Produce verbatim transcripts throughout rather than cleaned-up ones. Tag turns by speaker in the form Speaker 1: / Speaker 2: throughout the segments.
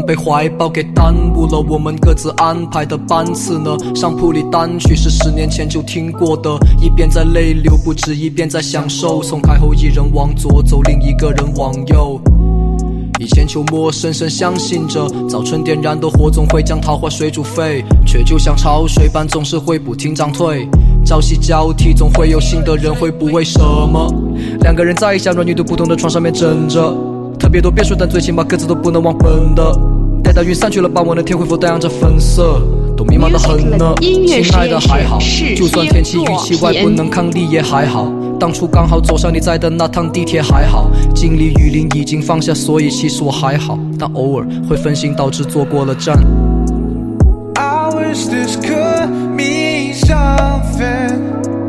Speaker 1: 被怀抱给耽误了我们各自安排的班次呢。上铺里单曲是十年前就听过的，一边在泪流不止，一边在享受。从开后一人往左走，另一个人往右。以前秋末深深相信着，早春点燃的火总会将桃花水煮沸，却就像潮水般总是会不停涨退。朝夕交替，总会有新的人会不为什么。两个人在一下软女都不同的床上面枕着，特别多变数，但最起码各自都不能忘本的。待到云散去了，傍晚的天会否带上着粉色，都迷茫得很呢。亲爱的还好，就算天气预期外不能抗力也还好。当初刚好走上你在的那趟地铁还好，经历雨林已经放下，所以其实我还好，但偶尔会分心导致坐过了站。
Speaker 2: I wish this could mean something.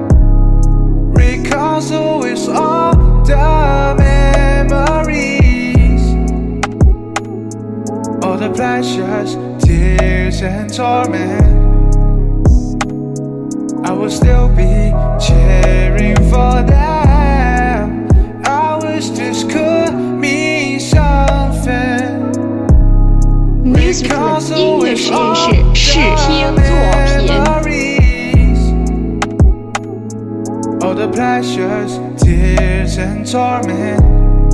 Speaker 2: Recalls always all the memories, all the pleasures, tears and torment. I will still be cheering for them. I wish this could mean something.
Speaker 3: Music 音乐实验室试听作品。
Speaker 2: All the pleasures, tears and torment.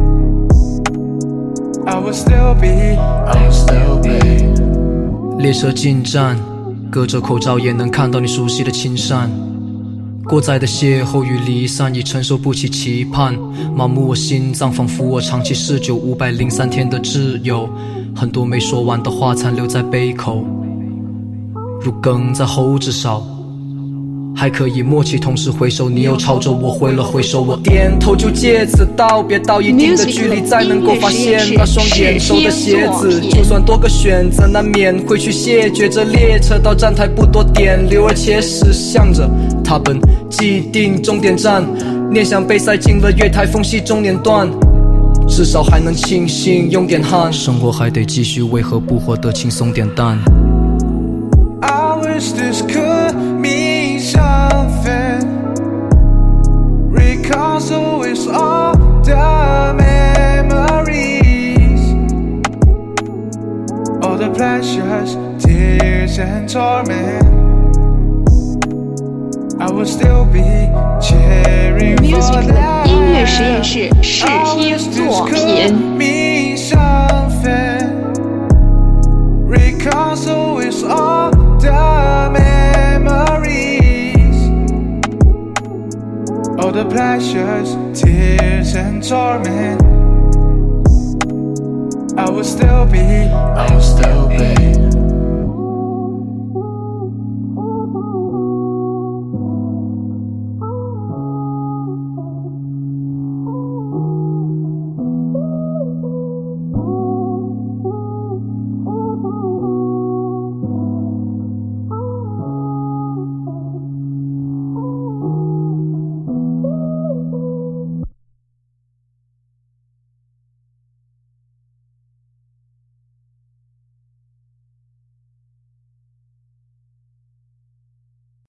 Speaker 2: I will still be, I will still be.
Speaker 1: 列车进站，隔着口罩也能看到你熟悉的青山。过载的邂逅与离散，已承受不起期盼，麻木我心脏，仿佛我长期嗜酒五百零三天的挚友。很多没说完的话残留在杯口，如鲠在喉之上，还可以默契同时回首，你又朝着我挥了挥手，我点头就借此道别，到一定的距离才能够发现那双眼熟的鞋子。就算多个选择，难免会去谢绝。这列车到站台不多点留，而且驶向着它本既定终点站，念想被塞进了月台缝隙中年段，至少还能庆幸用点汗，生活还得继续，为何不活得轻松点淡？
Speaker 2: I wish this could mean something. Recalls always all the memories, all the pleasures, tears and torment. I will still be cheering for them.
Speaker 3: 音乐实验室试听作品。
Speaker 2: Recalls always all the memories, all the pleasures, tears and torment. I will still be, I will still be.